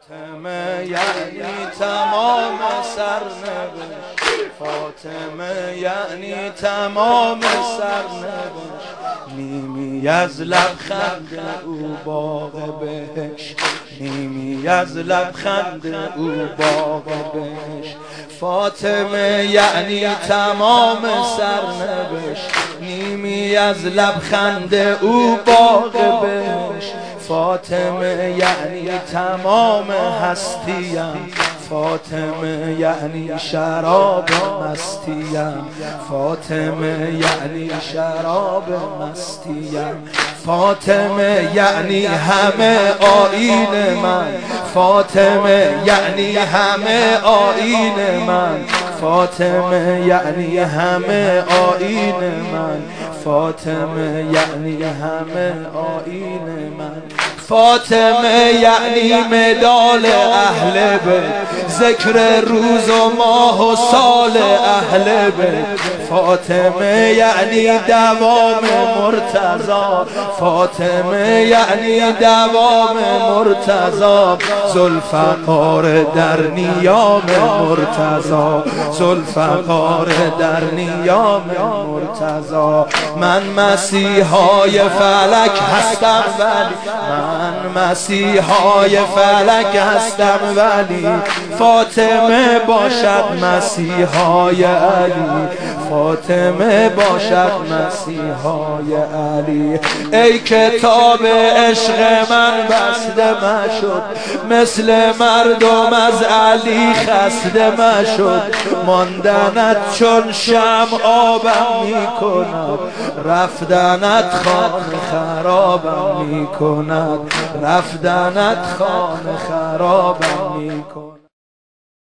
فاطمه یعنی تمام سرنوشت، فاطمه یعنی تمام سرنوشت. نیمی از لبخند او باغ بهشت، نیمی از لبخند او باغ بهشت. فاطمه یعنی تمام سرنوشت، نیمی از لبخند او باغ بهشت. فاطمه یعنی تمام هستیم، فاطمه یعنی شراب مستیم، فاطمه یعنی شراب مستیم. فاطمه یعنی همه آیین من، فاطمه یعنی همه آیین من، فاطمه یعنی همه آیین من، فاطمه یعنی همه آیین من. فاطمه یعنی مدال اهل بیت، ذکر روز و ماه و سال اهل بیت. فاطمه یعنی دوام مرتضی، فاطمه یعنی دوام مرتضی. ذوالفقار در نیام مرتضی، ذوالفقار در نیام مرتضی. من مسیحای فلک هستم ولی، من مسیحای فلک هستم ولی، فاطمه باشد مسیحای علی، فاطمه باشد مسیحای علی. ای کتاب عشق من بسته مشد، مثل مردم از علی خسته مشد. ماندنت چون شمع آبم می کند، رفتنت خانه خرابم می کند، رفتنت خانه خرابم می کند.